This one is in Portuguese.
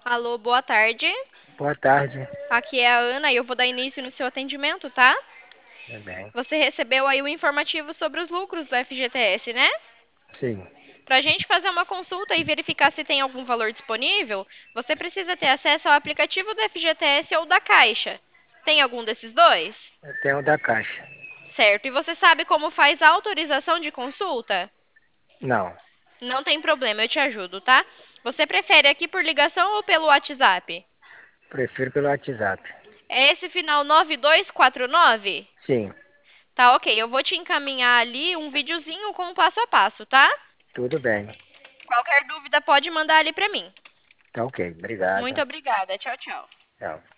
Alô, boa tarde. Boa tarde. Aqui é a Ana e eu vou dar início no seu atendimento, tá? Tudo bem? Você recebeu aí o informativo sobre os lucros do FGTS, né? Sim. Para a gente fazer uma consulta e verificar se tem algum valor disponível, você precisa ter acesso ao aplicativo do FGTS ou da Caixa. Tem algum desses dois? Eu tenho o da Caixa. Certo. E você sabe como faz a autorização de consulta? Não. Não tem problema, eu te ajudo, tá? Você prefere aqui por ligação ou pelo WhatsApp? Prefiro pelo WhatsApp. É esse final 9249? Sim. Tá, ok. Eu vou te encaminhar ali um videozinho com o passo a passo, tá? Tudo bem. Qualquer dúvida pode mandar ali pra mim. Tá ok. Muito Obrigado. obrigada. Tchau, tchau. Tchau.